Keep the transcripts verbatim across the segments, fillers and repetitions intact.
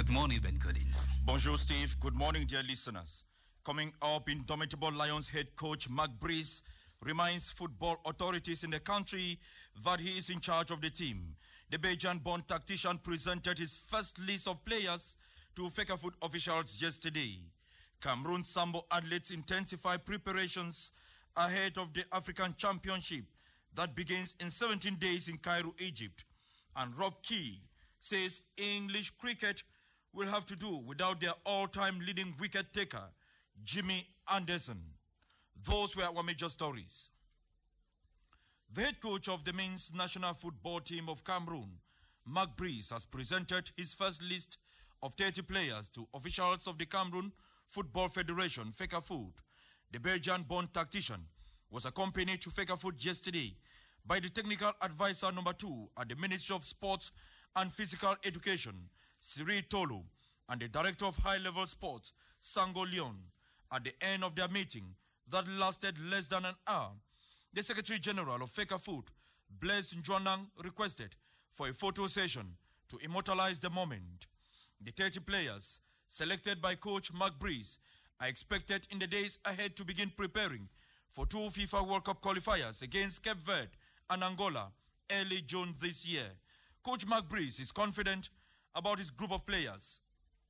Good morning, Ben Collins. Bonjour, Steve. Good morning, dear listeners. Coming up, Indomitable Lions head coach Mark Breeze reminds football authorities in the country that he is in charge of the team. The Belgian-born tactician presented his first list of players to Fecafoot officials yesterday. Cameroon Sambo athletes intensify preparations ahead of the African Championship that begins in seventeen days in Cairo, Egypt. And Rob Key says English cricket will have to do without their all-time leading wicket taker, Jimmy Anderson. Those were our major stories. The head coach of the men's national football team of Cameroon, Mark Breeze, has presented his first list of thirty players to officials of the Cameroon Football Federation, Fecafoot. The Belgian-born tactician was accompanied to Fecafoot yesterday by the technical advisor number two at the Ministry of Sports and Physical Education, Cyril Tolo, and the director of high-level sports, Sango Leon. At the end of their meeting that lasted less than an hour, the Secretary General of Fecafoot, Blaise Njouanang, requested for a photo session to immortalize the moment. The thirty players selected by coach Mark Breeze are expected in the days ahead to begin preparing for two FIFA World Cup qualifiers against Cape Verde and Angola early June this year. Coach Mark Breeze is confident about his group of players.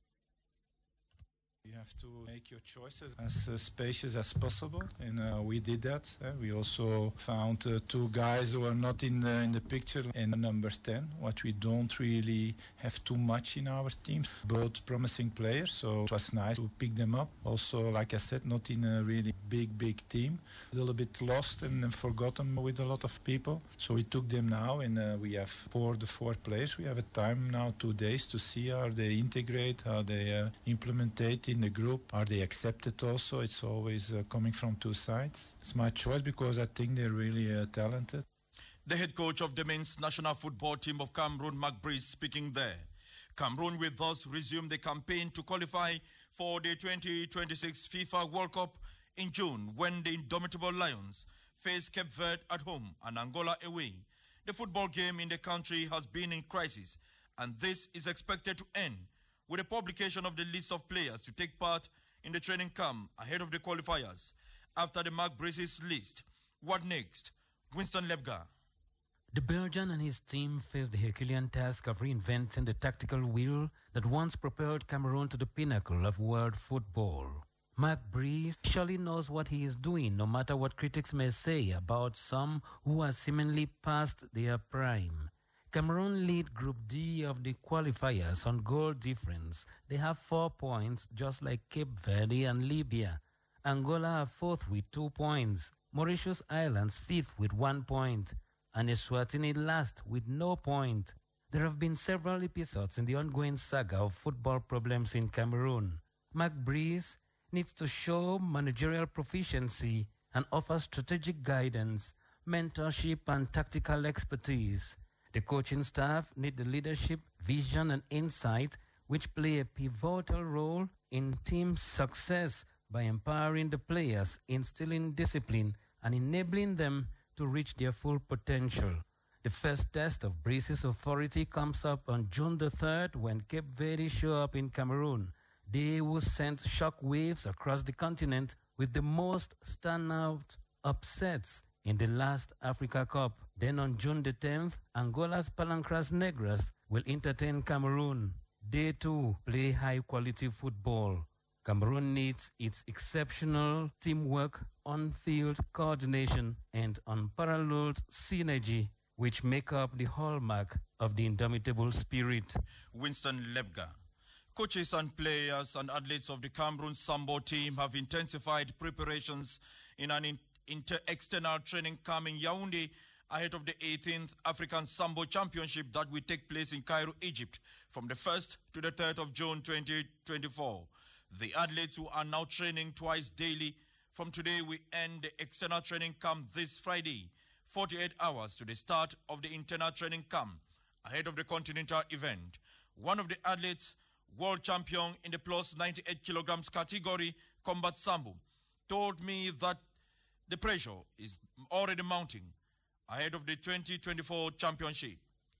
You have to make your choices as uh, spacious as possible, and uh, we did that. Uh, we also found uh, two guys who are not in the, in the picture in number ten, what we don't really have too much in our teams. Both promising players, so it was nice to pick them up. Also, like I said, not in a really big, big team. A little bit lost and forgotten with a lot of people. So we took them now, and uh, we have four the four players. We have a time now, two days, to see how they integrate, how they uh, implement it in the group. Are they accepted also? It's always uh, coming from two sides. It's my choice because I think they're really uh, talented. The head coach of the men's national football team of Cameroon, Mark Breeze, speaking there. Cameroon will thus resume the campaign to qualify for the twenty twenty-six FIFA World Cup in June, when the Indomitable Lions face Cape Verde at home and Angola away. The football game in the country has been in crisis, and this is expected to end with the publication of the list of players to take part in the training camp ahead of the qualifiers. After the Mark Breeze's list, what next? Winston Lebgar. The Belgian and his team face the Herculean task of reinventing the tactical wheel that once propelled Cameroon to the pinnacle of world football. Mark Breeze surely knows what he is doing, no matter what critics may say about some who are seemingly past their prime. Cameroon lead Group D of the qualifiers on goal difference. They have four points, just like Cape Verde and Libya. Angola are fourth with two points. Mauritius Islands fifth with one point. And Eswatini last with no point. There have been several episodes in the ongoing saga of football problems in Cameroon. Mark Breeze needs to show managerial proficiency and offer strategic guidance, mentorship, and tactical expertise. The coaching staff need the leadership, vision, and insight which play a pivotal role in team success by empowering the players, instilling discipline, and enabling them to reach their full potential. The first test of Breeze's authority comes up on June the third when Cape Verde show up in Cameroon. They will send shock waves across the continent with the most standout upsets in the last Africa Cup. Then on June the tenth, Angola's Palancras Negras will entertain Cameroon. They too play high-quality football. Cameroon needs its exceptional teamwork, on-field coordination, and unparalleled synergy, which make up the hallmark of the indomitable spirit. Winston Lebgar. Coaches and players and athletes of the Cameroon Sambo team have intensified preparations in an in inter-external training camp in Yaoundé ahead of the eighteenth African Sambo Championship that will take place in Cairo, Egypt from the first to the third of June twenty twenty-four. The athletes, who are now training twice daily, from today will end the external training camp this Friday, forty-eight hours to the start of the internal training camp ahead of the continental event. One of the athletes, world champion in the plus ninety-eight kilograms category, Combat Sambo, told me that the pressure is already mounting ahead of the twenty twenty-four championship.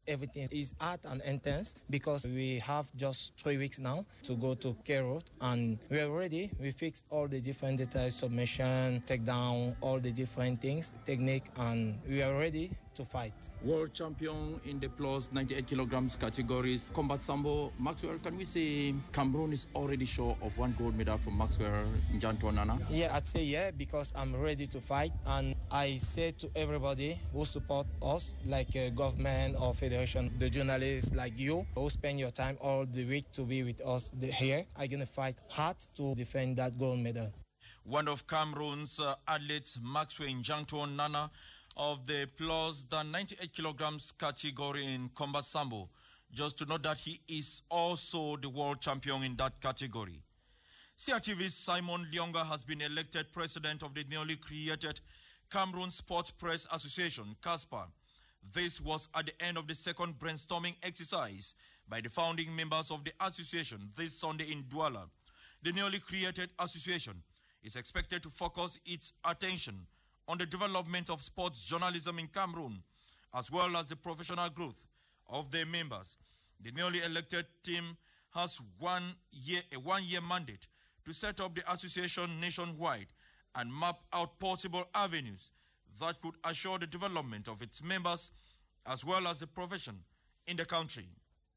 everything is hard and intense because we have just three weeks now to go to Cairo, and we are ready. We fixed all the different details, submission, take down, all the different things, technique, and we are ready to fight. World champion in the plus ninety-eight kilograms categories, Combat Sambo. Maxwell, can we say Cameroon is already sure of one gold medal from Maxwell Njanto Nana? Yeah, I'd say yeah, because I'm ready to fight, and I say to everybody who support us, like uh, government or federation, the journalists like you, who spend your time all the week to be with us here, I'm going to fight hard to defend that gold medal. One of Cameroon's uh, athletes, Maxwell Njanto Nana, of the plus than ninety-eight kilograms category in Combat Sambo. Just to note that he is also the world champion in that category. C R T V's Simon Lionga has been elected president of the newly created Cameroon Sports Press Association, CASPA. This was at the end of the second brainstorming exercise by the founding members of the association this Sunday in Douala. The newly created association is expected to focus its attention on the development of sports journalism in Cameroon, as well as the professional growth of their members. The newly elected team has one year, a one-year mandate to set up the association nationwide and map out possible avenues that could assure the development of its members, as well as the profession in the country.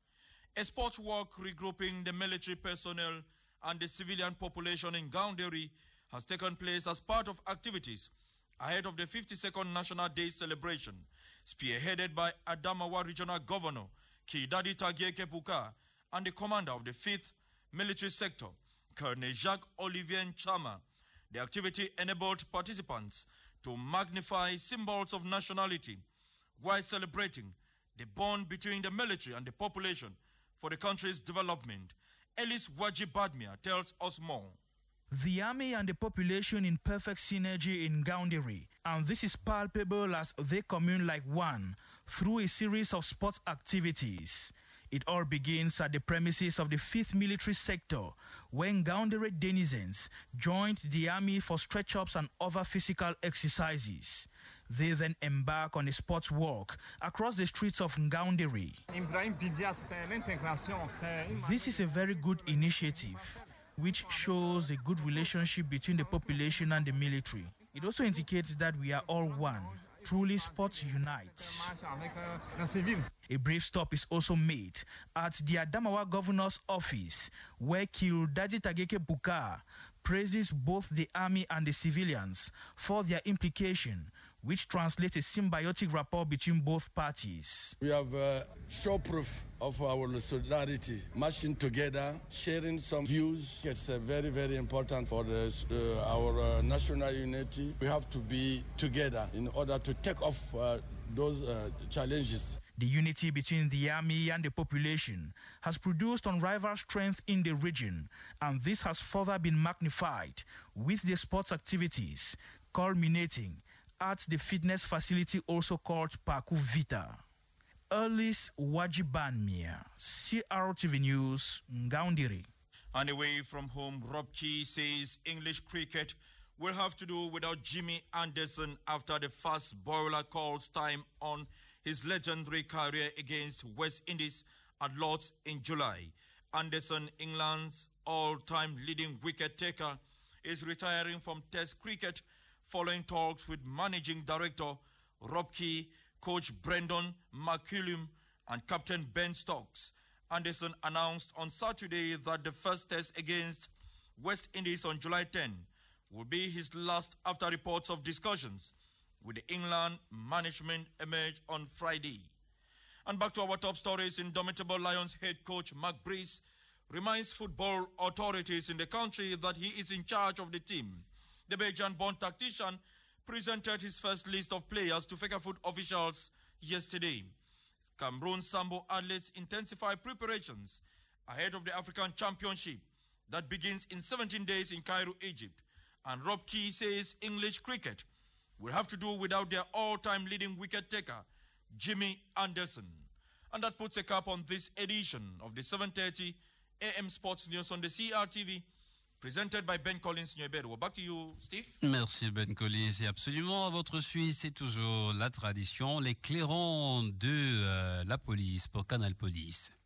A sports walk regrouping the military personnel and the civilian population in Gaoundéry has taken place as part of activities ahead of the fifty-second National Day celebration, spearheaded by Adamawa Regional Governor Kidadi Tagieke Buka and the commander of the fifth Military Sector, Colonel Jacques-Olivier Chama. The activity enabled participants to magnify symbols of nationality while celebrating the bond between the military and the population for the country's development. Ellis Waji Badmia tells us more. The army and the population in perfect synergy in Gaoundéry, and this is palpable as they commune like one through a series of sports activities. It all begins at the premises of the fifth Military Sector, when Gaoundéry denizens joined the army for stretch-ups and other physical exercises. They then embark on a sports walk across the streets of Gaoundéry. This is a very good initiative, which shows a good relationship between the population and the military. It also indicates that we are all one. Truly, sports unites. A brief stop is also made at the Adamawa Governor's office, where Kildadi Tageke Buka praises both the army and the civilians for their implication, which translates a symbiotic rapport between both parties. We have uh, show proof of our solidarity, marching together, sharing some views. It's uh, very, very important for the, uh, our uh, national unity. We have to be together in order to take off uh, those uh, challenges. The unity between the army and the population has produced unrivaled strength in the region, and this has further been magnified with the sports activities culminating at the fitness facility also called Parkour Vita. Ellis Wajibanmia, C R T V News, Gaoundéry. And away from home, Rob Key says English cricket will have to do without Jimmy Anderson after the fast bowler calls time on his legendary career against West Indies at Lord's in July. Anderson, England's all-time leading wicket-taker, is retiring from Test cricket following talks with Managing Director Rob Key, Coach Brendan McCullum, and Captain Ben Stokes. Anderson announced on Saturday that the first test against West Indies on July tenth will be his last after reports of discussions with the England management emerged on Friday. And back to our top stories. Indomitable Lions head coach Mark Brees reminds football authorities in the country that he is in charge of the team. The Belgian-born tactician presented his first list of players to Fecafoot officials yesterday. Cameroon Sambo athletes intensify preparations ahead of the African Championship that begins in seventeen days in Cairo, Egypt. And Rob Key says English cricket will have to do without their all-time leading wicket-taker, Jimmy Anderson. And that puts a cap on this edition of the seven thirty A M Sports News on the C R T V Presented by Ben Collins Nyebero. Back to you, Steve. Merci Ben Collins. Et absolument, à votre suite, c'est toujours la tradition, les clairons de euh, la police pour Canal Police.